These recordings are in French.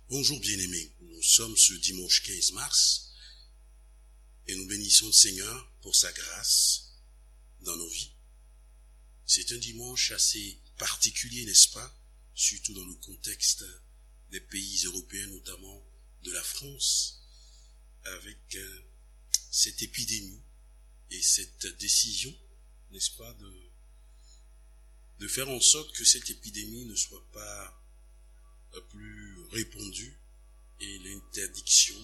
Bonjour bien-aimés, nous sommes ce dimanche 15 mars et nous bénissons le Seigneur pour sa grâce dans nos vies. C'est un dimanche assez particulier, n'est-ce pas? Surtout dans le contexte des pays européens, notamment de la France, avec cette épidémie et cette décision, n'est-ce pas, de faire en sorte que cette épidémie ne soit pas plus répandue et l'interdiction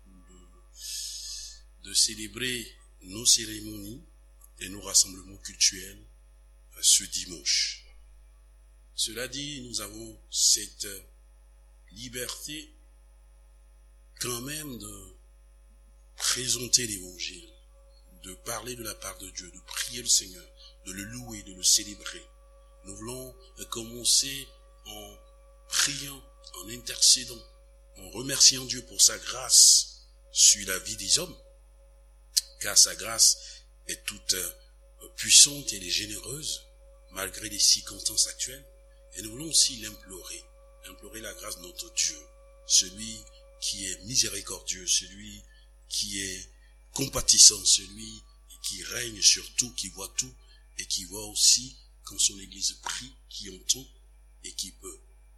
de célébrer nos cérémonies et nos rassemblements cultuels ce dimanche. Cela dit, nous avons cette liberté quand même de présenter l'évangile, de parler de la part de Dieu, de prier le Seigneur, de le louer, de le célébrer. Nous voulons commencer en priant, en intercédant, en remerciant Dieu pour sa grâce sur la vie des hommes, car sa grâce est toute puissante et elle est généreuse, malgré les circonstances actuelles. Et nous voulons aussi implorer la grâce de notre Dieu, celui qui est miséricordieux, celui qui est compatissant, celui qui règne sur tout, qui voit tout, et qui voit aussi quand son Église prie, qui entend et qui peut,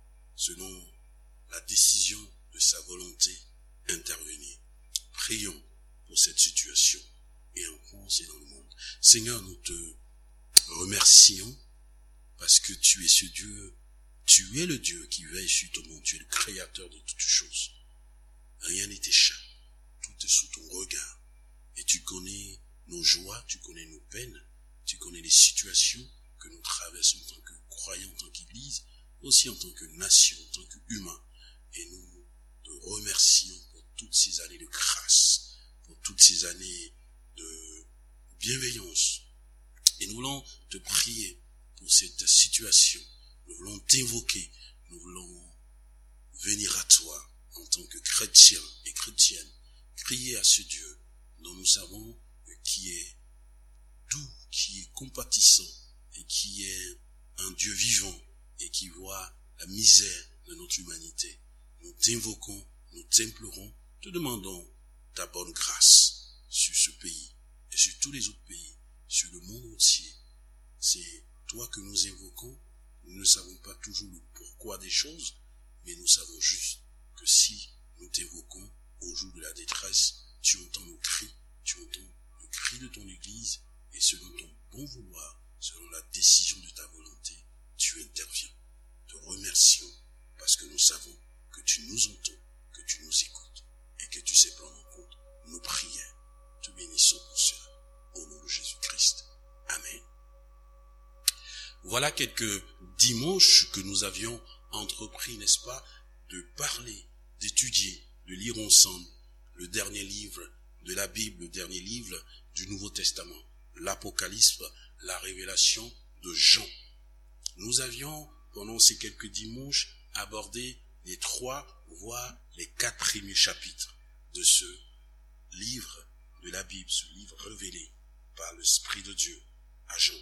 selon la décision de sa volonté, intervenir. Prions pour cette situation et en France et dans le monde. Seigneur, nous te remercions parce que tu es ce Dieu, tu es le Dieu qui veille sur ton monde, tu es le créateur de toutes choses. Rien n'est échappé, tout est sous ton regard et tu connais nos joies, tu connais nos peines, tu connais les situations que nous traversons en tant que croyants, en tant qu'Église, aussi en tant que nation, en tant qu'humains. Et nous te remercions pour toutes ces années de grâce, pour toutes ces années de bienveillance. Et nous voulons te prier pour cette situation. Nous voulons t'invoquer. Nous voulons venir à toi en tant que chrétiens et chrétiennes. Crier à ce Dieu dont nous savons qui est doux, qui est compatissant et qui est un Dieu vivant et qui voit la misère de notre humanité. Nous t'invoquons, nous t'implorons, te demandons ta bonne grâce sur ce pays et sur tous les autres pays, sur le monde entier. C'est toi que nous invoquons. Nous ne savons pas toujours le pourquoi des choses, mais nous savons juste que si nous t'invoquons au jour de la détresse, tu entends nos cris, tu entends le cri de ton Église et selon ton bon vouloir, selon la décision de ta volonté, tu interviens. Te remercions parce que nous savons que tu nous entends, que tu nous écoutes et que tu sais prendre en compte nos prières. Te bénissons pour cela. Au nom de Jésus-Christ. Amen. Voilà quelques dimanches que nous avions entrepris, n'est-ce pas, de parler, d'étudier, de lire ensemble le dernier livre de la Bible, le dernier livre du Nouveau Testament, l'Apocalypse, la révélation de Jean. Nous avions, pendant ces quelques dimanches, abordé les 3, voire les 4 premiers chapitres de ce livre de la Bible, ce livre révélé par l'Esprit de Dieu à Jean.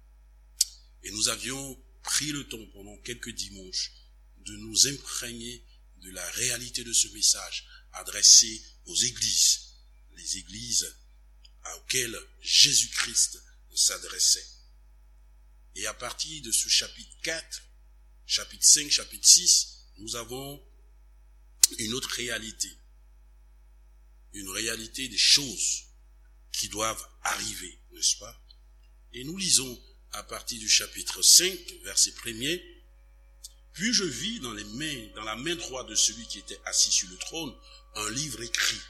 Et nous avions pris le temps pendant quelques dimanches de nous imprégner de la réalité de ce message adressé aux églises, les églises auxquelles Jésus-Christ s'adressait. Et à partir de ce chapitre 4, chapitre 5, chapitre 6, nous avons une autre réalité. Une réalité des choses qui doivent arriver, n'est-ce pas? Et nous lisons à partir du chapitre 5, verset 1er, « Puis je vis dans la main droite de celui qui était assis sur le trône, un livre écrit,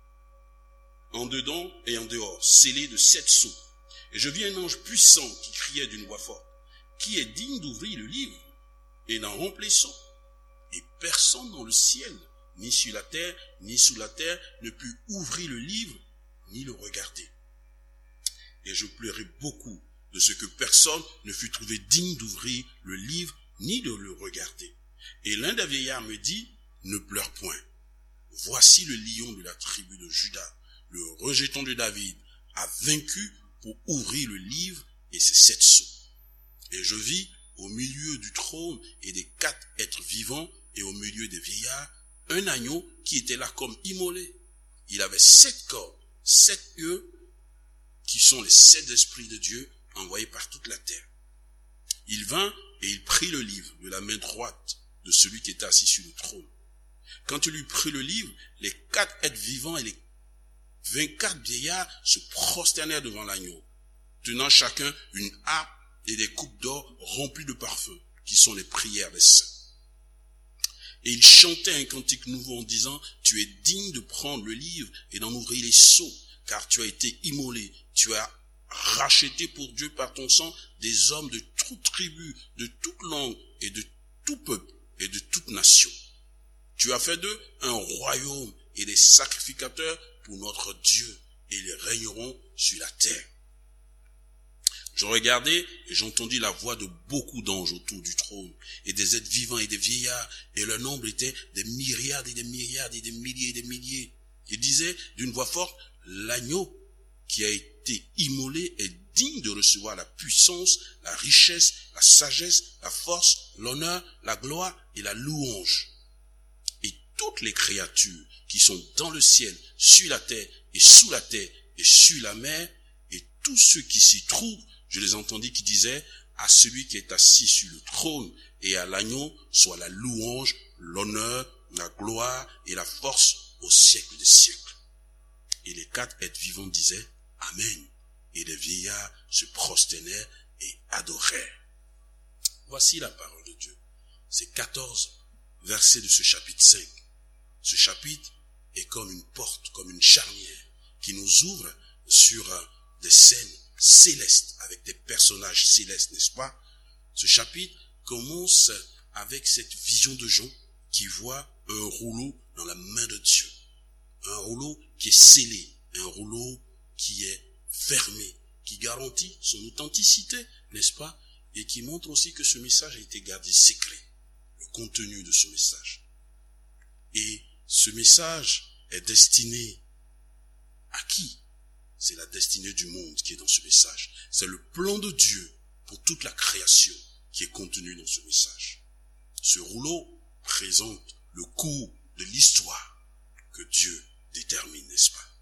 en dedans et en dehors, scellé de 7 sceaux. Et je vis un ange puissant qui criait d'une voix forte, qui est digne d'ouvrir le livre et d'en remplir son. Et personne dans le ciel, ni sur la terre, ni sous la terre, ne put ouvrir le livre, ni le regarder. Et je pleurais beaucoup de ce que personne ne fut trouvé digne d'ouvrir le livre, ni de le regarder. Et l'un des vieillards me dit, ne pleure point. Voici le lion de la tribu de Juda, le rejeton de David, a vaincu pour ouvrir le livre et ses 7 sceaux. Et je vis au milieu du trône et des 4 êtres vivants et au milieu des vieillards, un agneau qui était là comme immolé. Il avait 7 cornes, 7 yeux, qui sont les 7 esprits de Dieu envoyés par toute la terre. Il vint et il prit le livre de la main droite de celui qui était assis sur le trône. Quand il eut pris le livre, les 4 êtres vivants et les 24 vieillards se prosternèrent devant l'agneau, tenant chacun une harpe et des coupes d'or remplies de parfums, qui sont les prières des saints. Et il chantait un cantique nouveau en disant, « Tu es digne de prendre le livre et d'en ouvrir les sceaux, car tu as été immolé, tu as racheté pour Dieu par ton sang des hommes de toute tribu, de toute langue et de tout peuple et de toute nation. Tu as fait d'eux un royaume et des sacrificateurs pour notre Dieu, et ils régneront sur la terre. » Je regardai et j'entendis la voix de beaucoup d'anges autour du trône, et des êtres vivants et des vieillards, et leur nombre était des myriades et des myriades et des milliers et des milliers. Ils disaient d'une voix forte, « L'agneau qui a été immolé est digne de recevoir la puissance, la richesse, la sagesse, la force, l'honneur, la gloire et la louange. » Et toutes les créatures qui sont dans le ciel, sur la terre et sous la terre et sur la mer, et tous ceux qui s'y trouvent, je les entendis qui disaient, à celui qui est assis sur le trône et à l'agneau soit la louange, l'honneur, la gloire et la force au siècle des siècles. Et les 4 êtres vivants disaient, Amen. Et les vieillards se prosternèrent et adorèrent. Voici la parole de Dieu. C'est 14 versets de ce chapitre 5. Ce chapitre est comme une porte, comme une charnière qui nous ouvre sur des scènes célestes avec des personnages célestes, n'est-ce pas? Ce chapitre commence avec cette vision de Jean qui voit un rouleau dans la main de Dieu. Un rouleau qui est scellé, un rouleau qui est fermé, qui garantit son authenticité, n'est-ce pas? Et qui montre aussi que ce message a été gardé secret, le contenu de ce message. Et ce message est destiné à qui? C'est la destinée du monde qui est dans ce message. C'est le plan de Dieu pour toute la création qui est contenu dans ce message. Ce rouleau présente le cours de l'histoire que Dieu détermine, n'est-ce pas?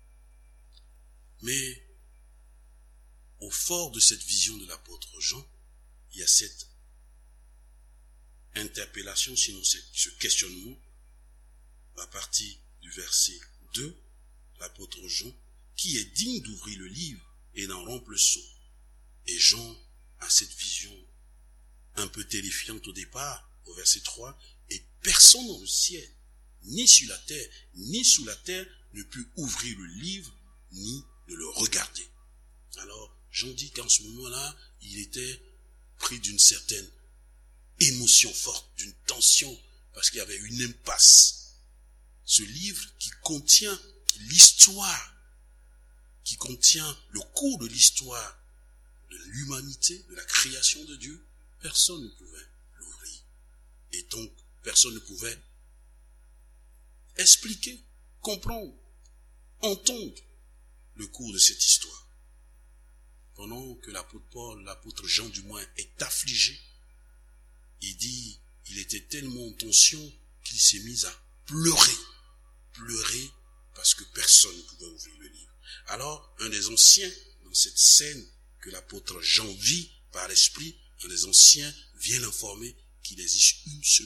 Mais au fort de cette vision de l'apôtre Jean, il y a cette interpellation, sinon ce questionnement, à partir du verset 2, l'apôtre Jean, qui est digne d'ouvrir le livre et d'en rompre le sceau. Et Jean a cette vision un peu terrifiante au départ, au verset 3, et personne dans le ciel, ni sur la terre, ni sous la terre, ne put ouvrir le livre, ni de le regarder. Alors, Jean dit qu'en ce moment-là, il était pris d'une certaine émotion forte, d'une tension, parce qu'il y avait une impasse. Ce livre qui contient l'histoire, qui contient le cours de l'histoire de l'humanité, de la création de Dieu, personne ne pouvait l'ouvrir. Et donc, personne ne pouvait expliquer, comprendre, entendre le cours de cette histoire. Pendant que l'apôtre Paul, l'apôtre Jean du moins, est affligé, il dit, il était tellement en tension qu'il s'est mis à pleurer parce que personne ne pouvait ouvrir le livre. Alors, un des anciens, dans cette scène que l'apôtre Jean vit par l'esprit, un des anciens vient l'informer qu'il existe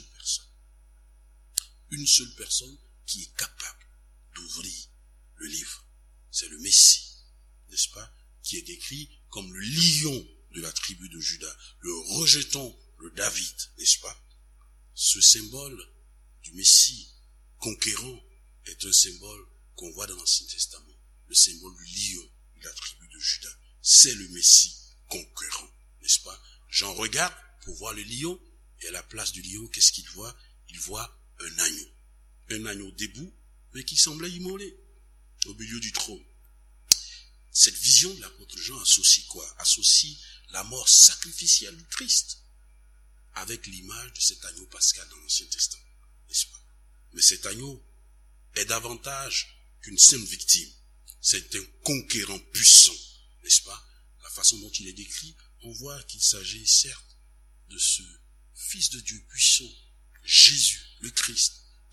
une seule personne qui est capable d'ouvrir le livre. C'est le Messie, n'est-ce pas, qui est décrit comme le lion de la tribu de Juda, le rejeton, le David, n'est-ce pas? Ce symbole du Messie conquérant est un symbole qu'on voit dans l'Ancien Testament, le symbole du lion de la tribu de Juda. C'est le Messie conquérant, n'est-ce pas? Jean regarde pour voir le lion, et à la place du lion, qu'est-ce qu'il voit? Il voit un agneau debout, mais qui semblait immolé au milieu du trône. Cette vision de l'apôtre Jean associe quoi? Associe la mort sacrificielle du Christ avec l'image de cet agneau pascal dans l'Ancien Testament, n'est-ce pas? Mais cet agneau est davantage qu'une simple victime. C'est un conquérant puissant, n'est-ce pas? La façon dont il est décrit, on voit qu'il s'agit certes de ce Fils de Dieu puissant, Jésus, le Christ, qui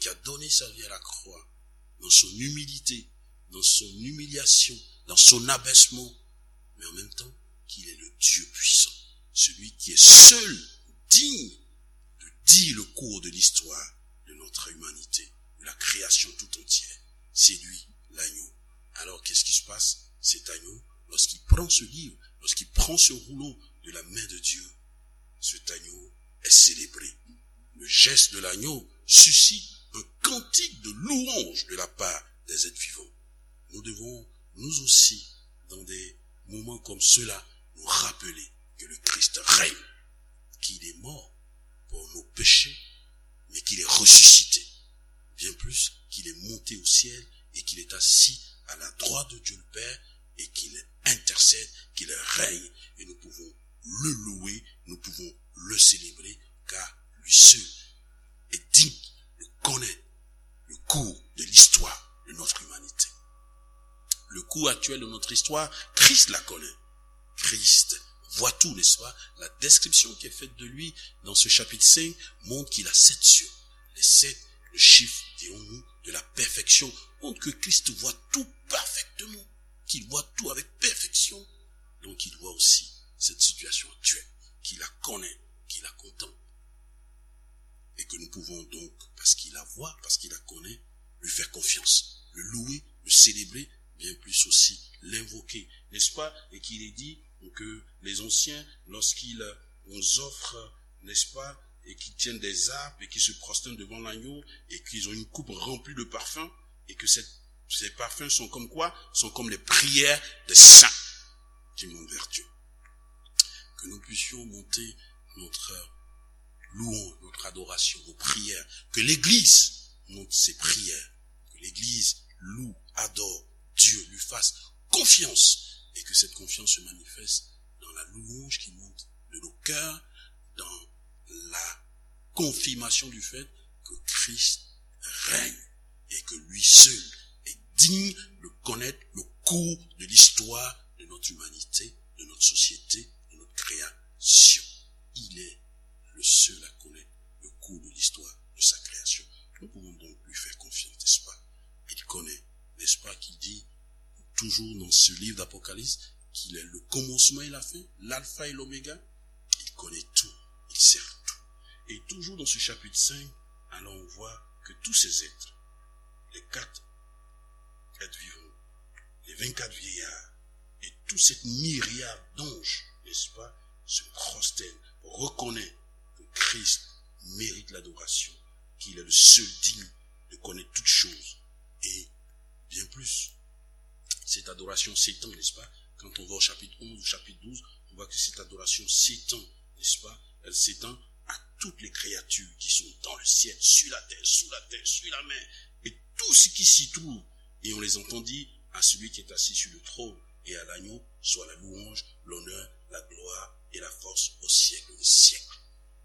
qui a donné sa vie à la croix, dans son humilité, dans son humiliation, dans son abaissement, mais en même temps qu'il est le Dieu puissant, celui qui est seul digne de dire le cours de l'histoire de notre humanité, de la création tout entière. C'est lui, l'agneau. Alors qu'est-ce qui se passe? Cet agneau, lorsqu'il prend ce livre, lorsqu'il prend ce rouleau de la main de Dieu, cet agneau est célébré. Le geste de l'agneau suscite un cantique de louange de la part des êtres vivants. Nous devons, nous aussi, dans des moments comme ceux-là, nous rappeler que le Christ règne, qu'il est mort pour nos péchés, mais qu'il est ressuscité. Bien plus qu'il est monté au ciel et qu'il est assis à la droite de Dieu le Père et qu'il intercède, qu'il règne, et nous pouvons le louer, nous pouvons le célébrer, car lui seul est digne de connaître le cours de l'histoire de notre humanité. Le cours actuel de notre histoire, Christ la connaît. Christ voit tout, n'est-ce pas? La description qui est faite de lui dans ce chapitre 5 montre qu'il a 7 cieux. Les 7, le chiffre, dirons-nous, de la perfection, montre que Christ voit tout parfaitement, qu'il voit tout avec perfection. Donc il voit aussi cette situation actuelle, qu'il la connaît, qu'il la contemple. Et que nous pouvons donc, parce qu'il la voit, parce qu'il la connaît, lui faire confiance, le louer, le célébrer, bien plus aussi l'invoquer, n'est-ce pas? Et qu'il est dit que les anciens, lorsqu'ils nous offrent, n'est-ce pas, et qu'ils tiennent des arbres et qu'ils se prosternent devant l'agneau et qu'ils ont une coupe remplie de parfums et que ces parfums sont comme quoi? Sont comme les prières des saints qui montent vers Dieu. Que nous puissions monter notre louange, notre adoration, nos prières, que l'Église monte ses prières, que l'Église loue, adore Dieu, lui fasse confiance et que cette confiance se manifeste dans la louange qui monte de nos cœurs, dans la confirmation du fait que Christ règne et que lui seul est digne de connaître le cours de l'histoire de notre humanité, de notre société, de notre création. Il est le seul à connaître le cours de l'histoire de sa création. Nous pouvons donc lui faire confiance, n'est-ce pas? Il connaît, n'est-ce pas, qu'il dit toujours dans ce livre d'Apocalypse qu'il est le commencement et la fin, l'alpha et l'oméga. Il connaît tout, il sait tout. Et toujours dans ce chapitre 5, alors on voit que tous ces êtres, les 4 êtres vivants, les 24 vieillards, et toute cette myriade d'anges, n'est-ce pas, se prosternent, reconnaissent que Christ mérite l'adoration, qu'il est le seul digne de connaître toutes choses, et bien plus. Cette adoration s'étend, n'est-ce pas? Quand on va au chapitre 11, au chapitre 12, on voit que cette adoration s'étend, n'est-ce pas? Elle s'étend à toutes les créatures qui sont dans le ciel, sur la terre, sous la terre, sur la mer, et tout ce qui s'y trouve. Et on les entend dire à celui qui est assis sur le trône et à l'agneau, soit la louange, l'honneur, la gloire et la force au siècle des siècles.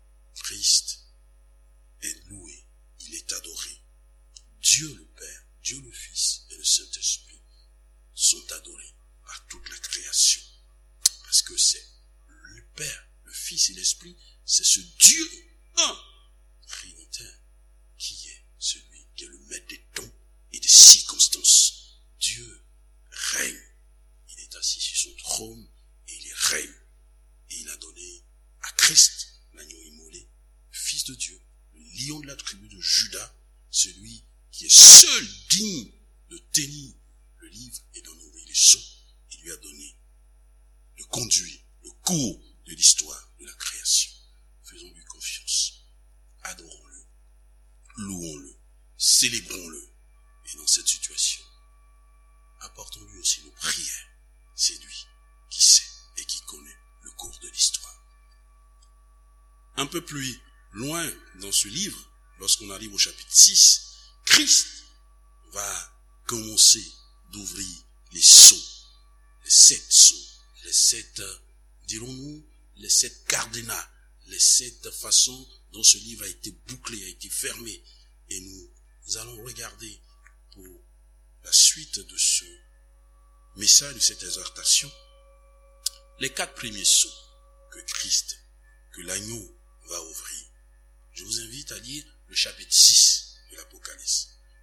Christ est loué, il est adoré. Dieu le Père, Dieu le Fils et le Saint-Esprit sont adorés par toute la création. Parce que c'est le Père, le Fils et l'Esprit, c'est ce Dieu un, trinitaire, qui est celui qui est le maître des temps et des circonstances. Dieu règne. Il est assis sur son trône et il règne. Et il a donné à Christ, l'agneau immolé, le Fils de Dieu, le lion de la tribu de Juda, celui qui est seul digne de tenir le livre et d'en ouvrir les sceaux. Il lui a donné de conduire le cours de l'histoire de la création. Faisons-lui confiance. Adorons-le. Louons-le. Célébrons-le. Et dans cette situation, apportons-lui aussi nos prières. C'est lui qui sait et qui connaît le cours de l'histoire. Un peu plus loin dans ce livre, lorsqu'on arrive au chapitre 6, Christ va commencer d'ouvrir les sceaux, les 7 sceaux, les 7, dirons-nous, les 7 cardinals, les 7 façons dont ce livre a été bouclé, a été fermé. Et nous allons regarder pour la suite de ce message, de cette exhortation, les 4 premiers sceaux que Christ, que l'agneau va ouvrir. Je vous invite à lire le chapitre 6 de l'Apocalypse.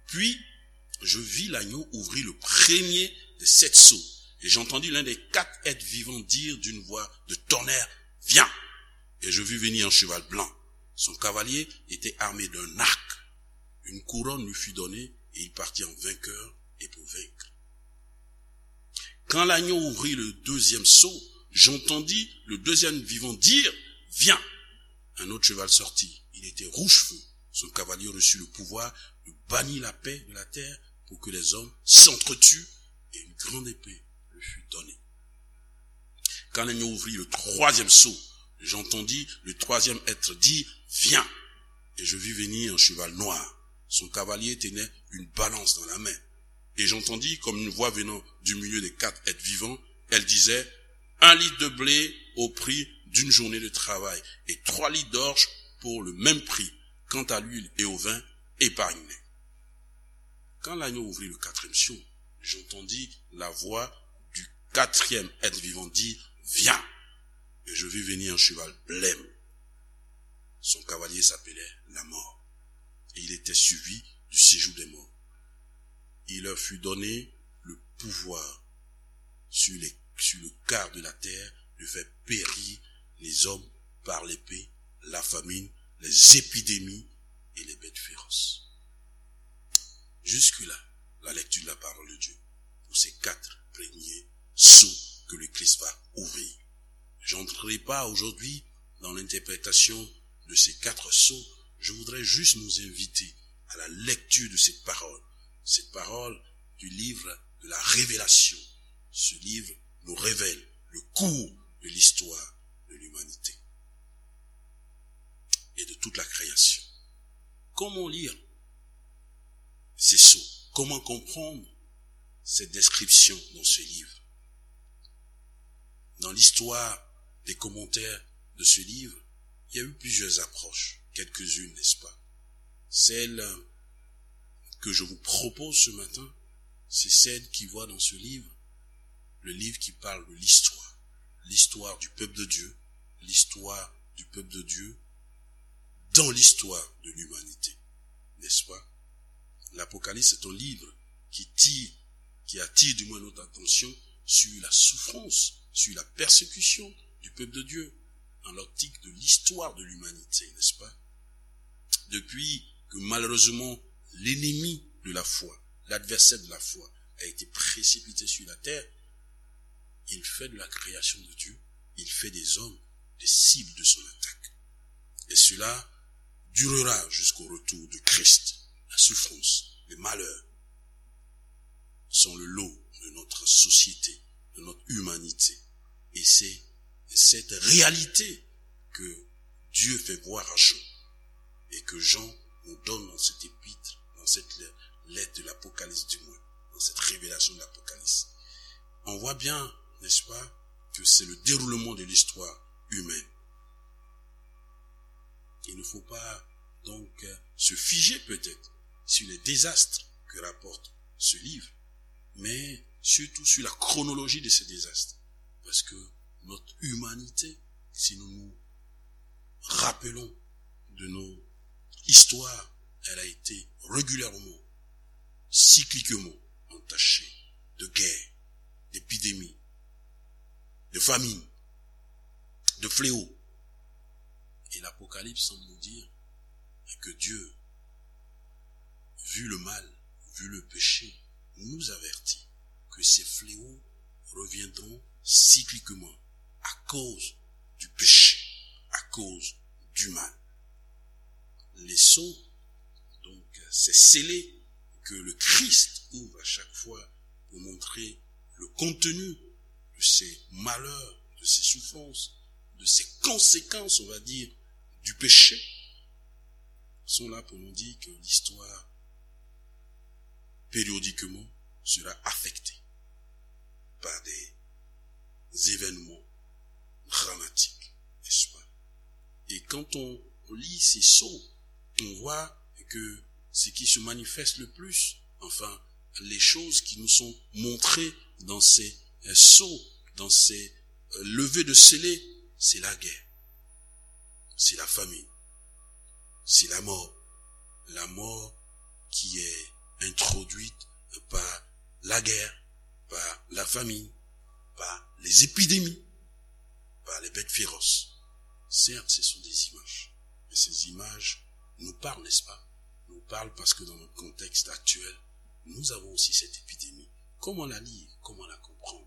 Puis, je vis l'agneau ouvrir le premier des 7 sceaux. Et j'entendis l'un des 4 êtres vivants dire d'une voix de tonnerre, « Viens !» Et je vis venir un cheval blanc. Son cavalier était armé d'un arc. Une couronne lui fut donnée et il partit en vainqueur et pour vaincre. Quand l'agneau ouvrit le 2e sceau, j'entendis le 2e vivant dire, « Viens !» Un autre cheval sortit. Il était rouge-feu. Son cavalier reçut le pouvoir de bannir la paix de la terre pour que les hommes s'entretuent, et une grande épée lui fut donnée. Quand l'agneau ouvrit le 3e sceau, j'entendis le 3e être dire, « Viens !» Et je vis venir un cheval noir. Son cavalier tenait une balance dans la main. Et j'entendis comme une voix venant du milieu des 4 êtres vivants. Elle disait, 1 litre de blé au prix d'une journée de travail et 3 litres d'orge pour le même prix. Quant à l'huile et au vin, épargne-les. Quand l'agneau ouvrit le 4e sceau, j'entendis la voix du 4e être vivant dire, « Viens !» Et je vis venir un cheval blême. Son cavalier s'appelait la mort. Et il était suivi du séjour des morts. Il leur fut donné le pouvoir sur le quart de la terre de faire périr les hommes par l'épée, la famine, les épidémies et les bêtes féroces. Jusque-là, la lecture de la parole de Dieu pour ces 4 premiers sceaux que le Christ va ouvrir. Je n'entrerai pas aujourd'hui dans l'interprétation de ces 4 sceaux. Je voudrais juste nous inviter à la lecture de cette parole du livre de la révélation. Ce livre nous révèle le cours de l'histoire de l'humanité et de toute la création. Comment lire ces sceaux? Comment comprendre cette description dans ce livre? Dans l'histoire des commentaires de ce livre, il y a eu plusieurs approches, quelques-unes, n'est-ce pas? Celle que je vous propose ce matin, c'est celle qui voit dans ce livre, le livre qui parle de l'histoire du peuple de Dieu, l'histoire du peuple de Dieu dans l'histoire de l'humanité, n'est-ce pas? L'Apocalypse est un livre qui attire du moins notre attention sur la souffrance, sur la persécution du peuple de Dieu, dans l'optique de l'histoire de l'humanité, n'est-ce pas? Depuis que malheureusement l'ennemi de la foi, l'adversaire de la foi, a été précipité sur la terre, il fait de la création de Dieu, il fait des hommes des cibles de son attaque. Et cela durera jusqu'au retour de Christ. La souffrance, les malheurs sont le lot de notre société, de notre humanité. Et c'est cette réalité que Dieu fait voir à Jean et que Jean nous donne dans cette épître, dans cette lettre de l'Apocalypse du moins, dans cette révélation de l'Apocalypse. On voit bien, n'est-ce pas, que c'est le déroulement de l'histoire humaine. Il ne faut pas donc se figer peut-être sur les désastres que rapporte ce livre, mais surtout sur la chronologie de ces désastres. Parce que notre humanité, si nous nous rappelons de nos histoires, elle a été régulièrement, cycliquement entachée de guerres, d'épidémies, de famines, de fléaux. Et l'Apocalypse semble nous dire que Dieu, vu le mal, vu le péché, nous avertit que ces fléaux reviendront cycliquement à cause du péché, à cause du mal. Les sceaux, donc, c'est scellé que le Christ ouvre à chaque fois pour montrer le contenu de ces malheurs, de ces souffrances, de ces conséquences, on va dire, du péché, sont là pour nous dire que l'histoire, périodiquement, sera affectée par des événements dramatiques, n'est-ce pas? Et quand on lit ces sceaux, on voit que ce qui se manifeste le plus, enfin, les choses qui nous sont montrées dans ces sceaux, dans ces levées de scellés, c'est la guerre, c'est la famine, c'est la mort qui est la guerre, par la famine, par les épidémies, par les bêtes féroces. Certes, ce sont des images. Mais ces images nous parlent, n'est-ce pas? Nous parlent parce que dans notre contexte actuel, nous avons aussi cette épidémie. Comment la lire? Comment la comprendre?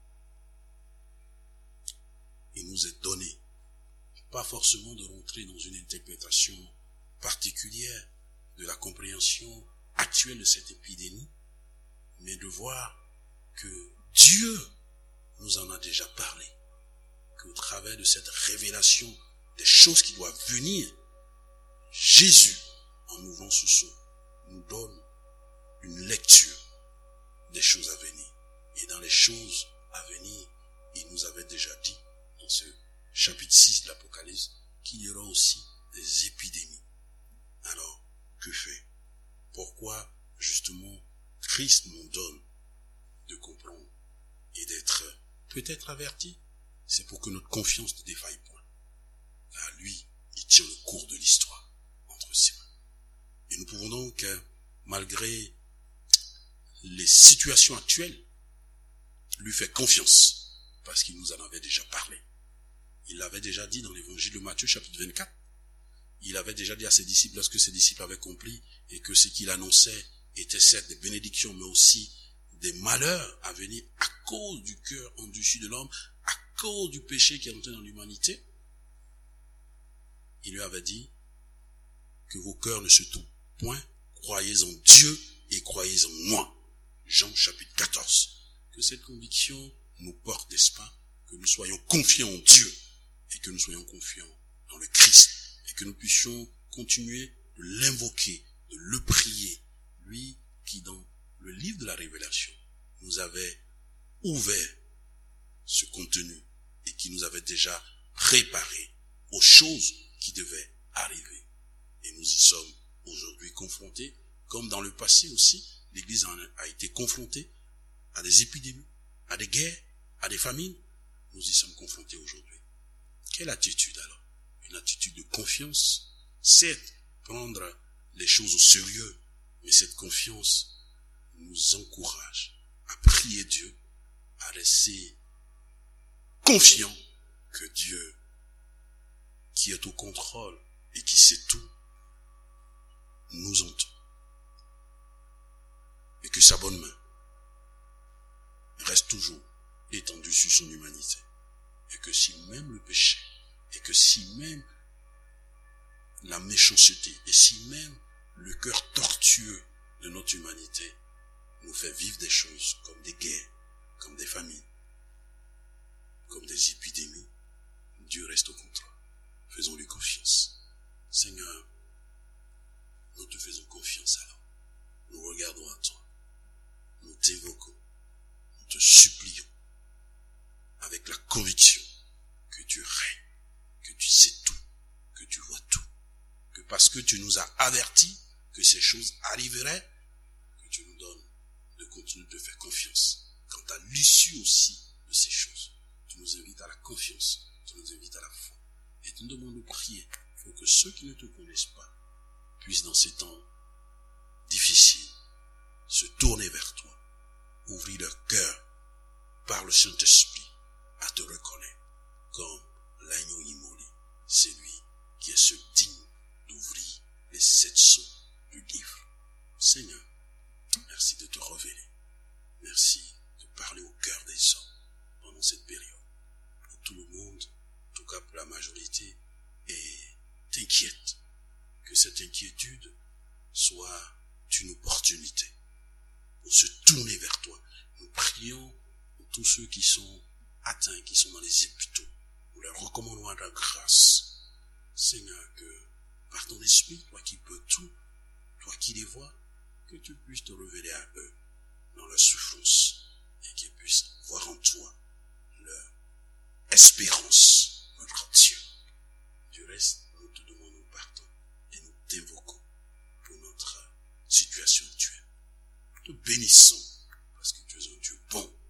Il nous est donné, pas forcément de rentrer dans une interprétation particulière de la compréhension actuelle de cette épidémie, mais de voir que Dieu nous en a déjà parlé, qu'au travers de cette révélation des choses qui doivent venir, Jésus, en ouvrant ce sceau, nous donne une lecture des choses à venir. Et dans les choses à venir, il nous avait déjà dit, dans ce chapitre 6 de l'Apocalypse, qu'il y aura aussi des épidémies. Alors, que faire? Pourquoi, justement, Christ nous donne de comprendre et d'être peut-être averti? C'est pour que notre confiance ne défaille point. Car lui, il tient le cours de l'histoire entre ses mains. Et nous pouvons donc, malgré les situations actuelles, lui faire confiance, parce qu'il nous en avait déjà parlé. Il l'avait déjà dit dans l'évangile de Matthieu, chapitre 24. Il avait déjà dit à ses disciples, lorsque ses disciples avaient compris, et que ce qu'il annonçait était certes des bénédictions, mais aussi des malheurs à venir à cause du cœur endurci de l'homme, à cause du péché qui est entré dans l'humanité. Il lui avait dit que vos cœurs ne se tournent point, croyez en Dieu et croyez en moi. Jean chapitre 14. Que cette conviction nous porte, n'est-ce pas, que nous soyons confiants en Dieu et que nous soyons confiants dans le Christ et que nous puissions continuer de l'invoquer, de le prier, lui qui dans le livre de la Révélation nous avait ouvert ce contenu et qui nous avait déjà préparé aux choses qui devaient arriver. Et nous y sommes aujourd'hui confrontés, comme dans le passé aussi, l'Église a été confrontée à des épidémies, à des guerres, à des famines. Nous y sommes confrontés aujourd'hui. Quelle attitude alors? Une attitude de confiance. Certes, prendre les choses au sérieux, mais cette confiance nous encourage à prier Dieu, à rester confiant que Dieu, qui est au contrôle et qui sait tout, nous entend. Et que sa bonne main reste toujours étendue sur son humanité. Et que si même le péché, et que si même la méchanceté, et si même le cœur tortueux de notre humanité nous fait vivre des choses comme des guerres, comme des famines, comme des épidémies, Dieu reste au contrôle. Faisons-lui confiance. Seigneur, nous te faisons confiance alors. Nous regardons à toi. Nous t'évoquons. Nous te supplions. Avec la conviction que tu règnes, que tu sais tout, que tu vois tout. Que parce que tu nous as avertis que ces choses arriveraient, que tu nous donnes de continuer de te faire confiance. Quant à l'issue aussi de ces choses, tu nous invites à la confiance, tu nous invites à la foi. Et tu nous demandes de prier pour que ceux qui ne te connaissent pas puissent dans ces temps difficiles se tourner vers toi, ouvrir leur cœur par le Saint-Esprit à te reconnaître comme l'agneau immolé. C'est lui qui est ce digne d'ouvrir les 7 sceaux du livre. Seigneur, merci de te révéler. Merci de parler au cœur des hommes pendant cette période où tout le monde, en tout cas pour la majorité, est inquiète. Que cette inquiétude soit une opportunité pour se tourner vers toi. Nous prions pour tous ceux qui sont atteints, qui sont dans les hôpitaux. Nous leur recommandons la grâce. Seigneur, que par ton esprit, toi qui peux tout, toi qui les vois, que tu puisses te révéler à eux dans leur souffrance et qu'ils puissent voir en toi leur espérance, notre Dieu. Du reste, nous te demandons pardon et nous t'invoquons pour notre situation actuelle. Nous te bénissons parce que tu es un Dieu bon.